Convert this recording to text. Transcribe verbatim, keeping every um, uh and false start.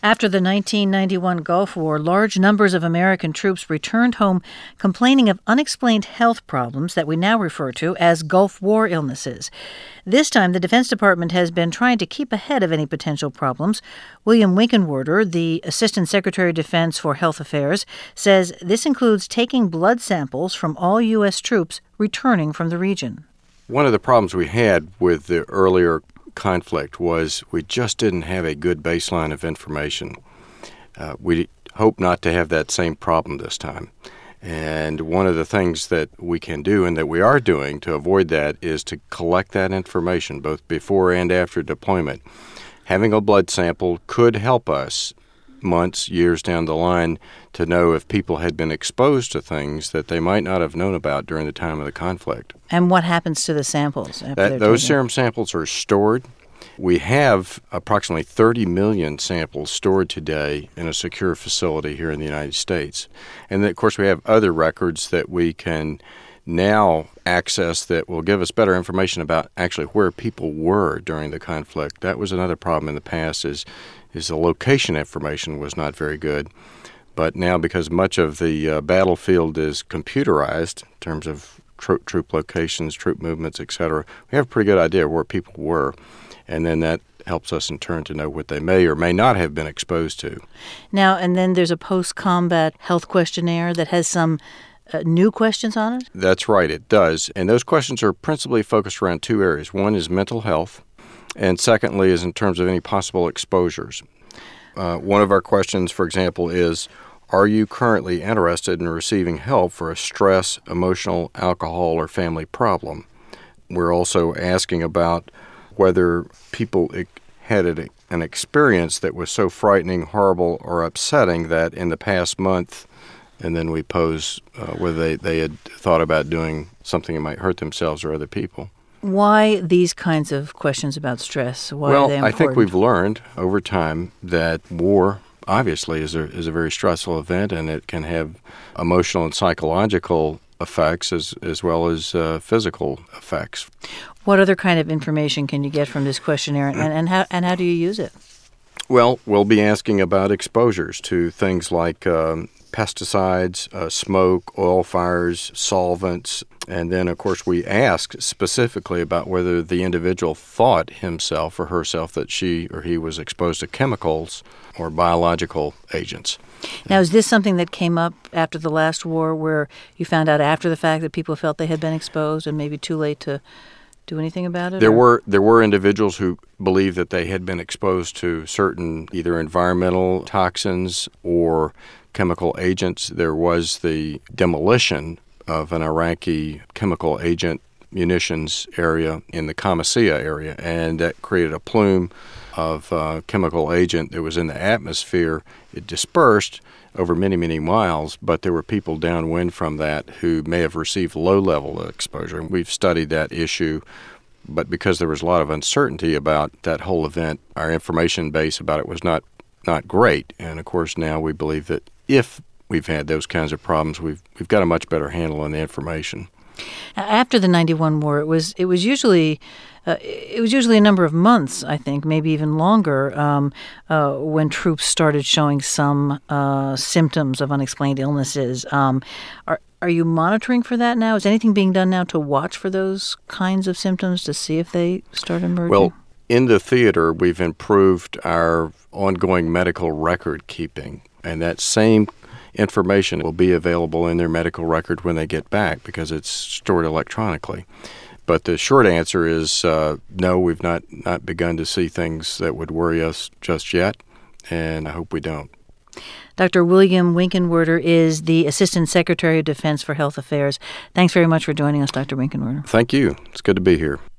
After the nineteen ninety-one Gulf War, large numbers of American troops returned home complaining of unexplained health problems that we now refer to as Gulf War illnesses. This time, the Defense Department has been trying to keep ahead of any potential problems. William Winkenwerder, the Assistant Secretary of Defense for Health Affairs, says this includes taking blood samples from all U S troops returning from the region. One of the problems we had with the earlier conflict was we just didn't have a good baseline of information. Uh, we hope not to have that same problem this time. And one of the things that we can do and that we are doing to avoid that is to collect that information both before and after deployment. Having a blood sample could help us months, years down the line to know if people had been exposed to things that they might not have known about during the time of the conflict. And what happens to the samples after That, they're those taken? serum samples are stored. We have approximately thirty million samples stored today in a secure facility here in the United States. And then, of course, we have other records that we can now access that will give us better information about actually where people were during the conflict. That was another problem in the past is, is the location information was not very good. But now, because much of the uh, battlefield is computerized in terms of tro- troop locations, troop movements, et cetera, we have a pretty good idea of where people were. And then that helps us in turn to know what they may or may not have been exposed to. Now, and then there's a post-combat health questionnaire that has some uh, new questions on it? That's right, it does. And those questions are principally focused around two areas. One is mental health, and secondly is in terms of any possible exposures. Uh, one of our questions, for example, is, are you currently interested in receiving help for a stress, emotional, alcohol, or family problem? We're also asking about whether people had an experience that was so frightening, horrible, or upsetting that in the past month, and then we pose uh, whether they, they had thought about doing something that might hurt themselves or other people. Why these kinds of questions about stress? Why well, are they important? I think we've learned over time that war obviously is a, is a very stressful event, and it can have emotional and psychological effects as, as well as uh, physical effects. What other kind of information can you get from this questionnaire, and, and, how, and how do you use it? Well, we'll be asking about exposures to things like um, pesticides, uh, smoke, oil fires, solvents, and then, of course, we ask specifically about whether the individual thought himself or herself that she or he was exposed to chemicals or biological agents. Now, is this something that came up after the last war where you found out after the fact that people felt they had been exposed and maybe too late to do anything about it? There or? were there were individuals who believed that they had been exposed to certain either environmental toxins or chemical agents. There was the demolition of an Iraqi chemical agent munitions area in the Qamishiyya area, and that created a plume of uh, chemical agent that was in the atmosphere. It dispersed over many, many miles, but there were people downwind from that who may have received low-level exposure. We've studied that issue, but because there was a lot of uncertainty about that whole event, our information base about it was not, not great. And, of course, now we believe that if we've had those kinds of problems, we've we've got a much better handle on the information. After the ninety-one war, it was it was usually uh, it was usually a number of months, I think, maybe even longer, um, uh, when troops started showing some uh, symptoms of unexplained illnesses. Um, are are you monitoring for that now? Is anything being done now to watch for those kinds of symptoms to see if they start emerging? Well, in the theater, we've improved our ongoing medical record keeping, and that same information will be available in their medical record when they get back because it's stored electronically. But the short answer is uh, no, we've not, not begun to see things that would worry us just yet, and I hope we don't. Doctor William Winkenwerder is the Assistant Secretary of Defense for Health Affairs. Thanks very much for joining us, Doctor Winkenwerder. Thank you. It's good to be here.